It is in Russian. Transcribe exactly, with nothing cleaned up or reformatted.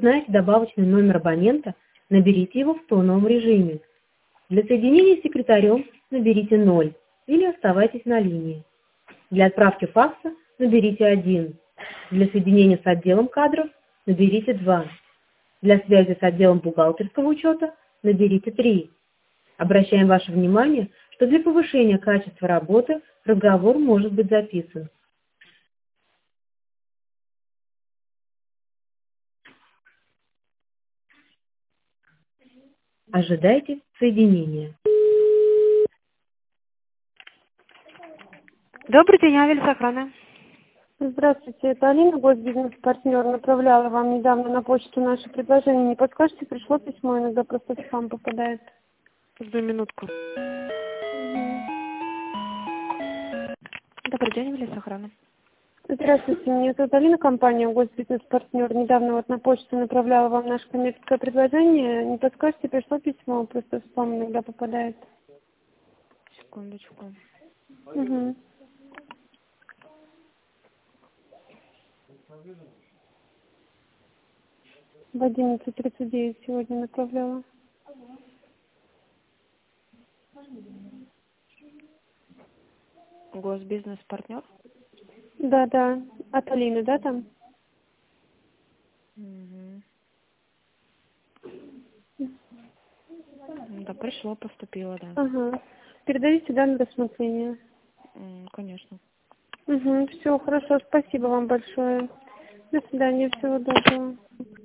знаете добавочный номер абонента, наберите его в тоновом режиме. Для соединения с секретарем наберите ноль или оставайтесь на линии. Для отправки факса наберите один. Для соединения с отделом кадров наберите два. Для связи с отделом бухгалтерского учета наберите три. Обращаем ваше внимание, что для повышения качества работы разговор может быть записан. Ожидайте соединения. Добрый день, Авель с охраны. Здравствуйте, это Алина, госбизнес-партнер. Направляла вам недавно на почту наше предложение. Не подскажете, пришло письмо, иногда просто в спам попадает. Одну минутку. Мгм. Добрый день, Авель с охраны. Здравствуйте, меня зовут Алина, компания госбизнес-партнер. Недавно вот на почту направляла вам наше коммерческое предложение. Не подскажете, пришло письмо, просто в спам иногда попадает. Секундочку. Угу. В одиннадцать тридцать девять сегодня направляла. Госбизнес-партнер? Да, да. От Алины, да, там? Угу. Да, пришло, поступило, да. Ага. Передаю сюда на рассмотрение. М, Конечно. Угу. Все, хорошо, спасибо вам большое. До свидания, всего доброго.